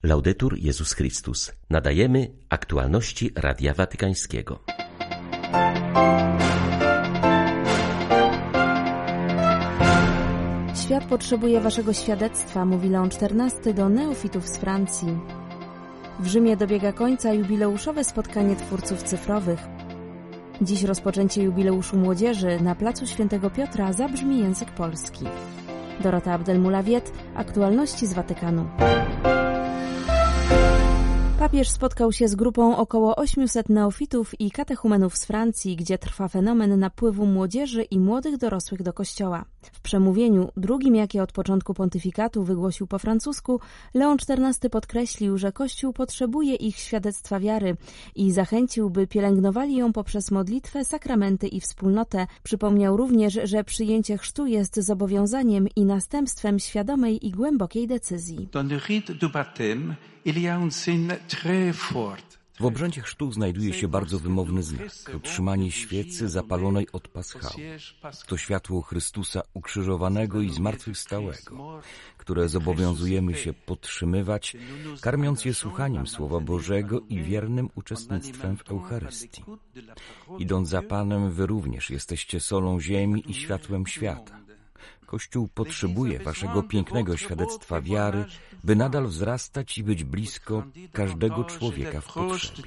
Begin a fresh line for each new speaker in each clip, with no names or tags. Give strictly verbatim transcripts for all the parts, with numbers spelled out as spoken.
Laudetur Jezus Chrystus. Nadajemy aktualności Radia Watykańskiego.
Świat potrzebuje waszego świadectwa, mówi Leon czternasty do neofitów z Francji. W Rzymie dobiega końca jubileuszowe spotkanie twórców cyfrowych. Dziś rozpoczęcie jubileuszu młodzieży na placu Świętego Piotra zabrzmi język polski. Dorota Abdelmulawiet, aktualności z Watykanu. Papież spotkał się z grupą około ośmiuset neofitów i katechumenów z Francji, gdzie trwa fenomen napływu młodzieży i młodych dorosłych do kościoła. W przemówieniu, drugim jakie od początku pontyfikatu wygłosił po francusku, Leon czternasty podkreślił, że Kościół potrzebuje ich świadectwa wiary i zachęcił, by pielęgnowali ją poprzez modlitwę, sakramenty i wspólnotę. Przypomniał również, że przyjęcie chrztu jest zobowiązaniem i następstwem świadomej i głębokiej decyzji.
W obrzędzie chrztu znajduje się bardzo wymowny znak – utrzymanie świecy zapalonej od paschału. To światło Chrystusa ukrzyżowanego i zmartwychwstałego, które zobowiązujemy się podtrzymywać, karmiąc je słuchaniem Słowa Bożego i wiernym uczestnictwem w Eucharystii. Idąc za Panem, wy również jesteście solą ziemi i światłem świata. Kościół potrzebuje waszego pięknego świadectwa wiary, by nadal wzrastać i być blisko każdego człowieka w potrzebie.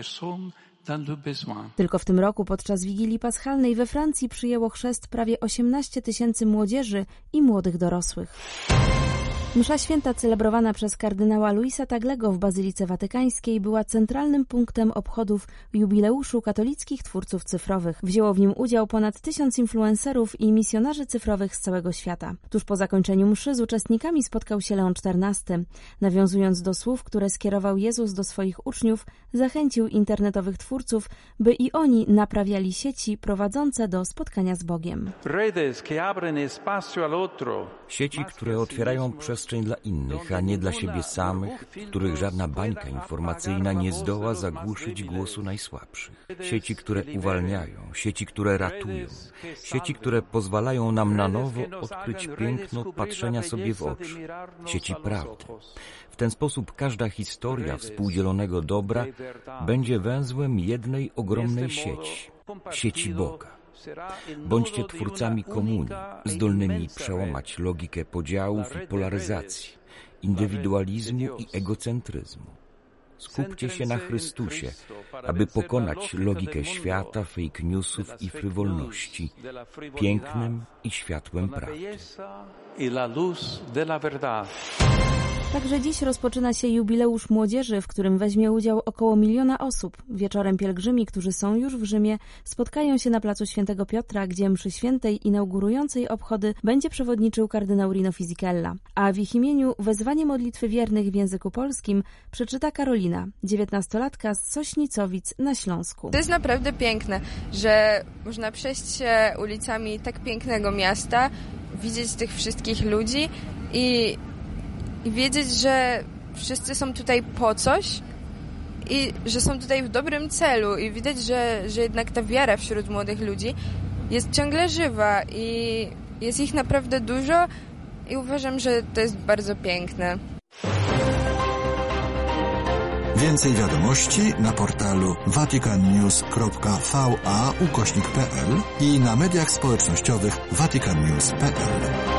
Tylko w tym roku podczas Wigilii Paschalnej we Francji przyjęło chrzest prawie osiemnaście tysięcy młodzieży i młodych dorosłych. Msza święta celebrowana przez kardynała Luisa Taglego w Bazylice Watykańskiej była centralnym punktem obchodów jubileuszu katolickich twórców cyfrowych. Wzięło w nim udział ponad tysiąc influencerów i misjonarzy cyfrowych z całego świata. Tuż po zakończeniu mszy z uczestnikami spotkał się Leon czternasty. Nawiązując do słów, które skierował Jezus do swoich uczniów, zachęcił internetowych twórców, by i oni naprawiali sieci prowadzące do spotkania z Bogiem.
Sieci, które otwierają przestrzeń dla innych, a nie dla siebie samych, w których żadna bańka informacyjna nie zdoła zagłuszyć głosu najsłabszych. Sieci, które uwalniają, sieci, które ratują, sieci, które pozwalają nam na nowo odkryć piękno patrzenia sobie w oczy, sieci prawdy. W ten sposób każda historia współdzielonego dobra będzie węzłem jednej ogromnej sieci, sieci Boga. Bądźcie twórcami komunii, zdolnymi przełamać logikę podziałów i polaryzacji, indywidualizmu i egocentryzmu. Skupcie się na Chrystusie, aby pokonać logikę świata, fake newsów i frywolności, pięknem i światłem prawdy.
Także dziś rozpoczyna się jubileusz młodzieży, w którym weźmie udział około miliona osób. Wieczorem pielgrzymi, którzy są już w Rzymie, spotkają się na placu Świętego Piotra, gdzie mszy świętej inaugurującej obchody będzie przewodniczył kardynał Rino Fisichella. A w ich imieniu wezwanie modlitwy wiernych w języku polskim przeczyta Karolina, dziewiętnastolatka z Sośnicowic na Śląsku.
To jest naprawdę piękne, że można przejść się ulicami tak pięknego miasta, widzieć tych wszystkich ludzi i I wiedzieć, że wszyscy są tutaj po coś i że są tutaj w dobrym celu i widać, że, że jednak ta wiara wśród młodych ludzi jest ciągle żywa i jest ich naprawdę dużo i uważam, że to jest bardzo piękne.
Więcej wiadomości na portalu vaticannews kropka va ukośnik kropka pl i na mediach społecznościowych vaticannews kropka pl.